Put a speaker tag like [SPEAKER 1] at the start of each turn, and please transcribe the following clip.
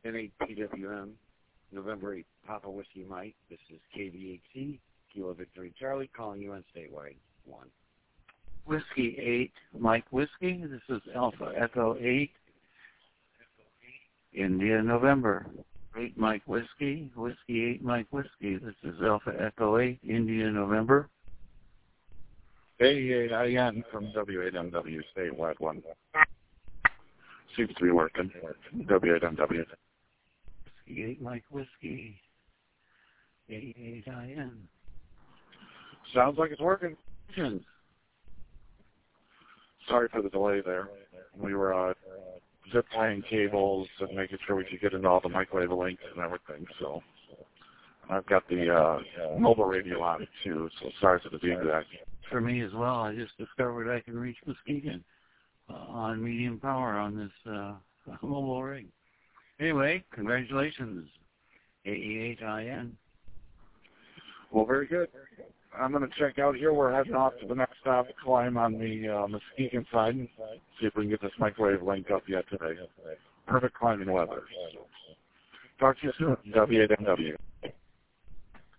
[SPEAKER 1] N8PWM, November 8, Papa Whiskey Mike. This is KVHC, Kilo Victory Charlie, calling you on statewide 1.
[SPEAKER 2] Whiskey 8, Mike Whiskey. This is Alpha Echo 8, India, November. 8, Mike Whiskey. Whiskey 8, Mike Whiskey. This is Alpha Echo 8, India, November.
[SPEAKER 3] 88IN from W8MW, statewide 1. Seems to be working. W8MW.
[SPEAKER 2] Whiskey 8, Mike Whiskey. 88IN.
[SPEAKER 3] Sounds like it's working. Sorry for the delay there. We were zip tying cables and making sure we could get into all the microwave links and everything. So I've got the mobile radio on too. So sorry for the feedback.
[SPEAKER 2] For me as well. I just discovered I can reach Muskegon on medium power on this mobile rig. Anyway, congratulations, AE8IN.
[SPEAKER 3] Well, very good. I'm going to check out here. We're heading off to the next stop, climb on the Muskegon side, and see if we can get this microwave link up yet today. Perfect climbing weather. Talk to you soon, W8MW.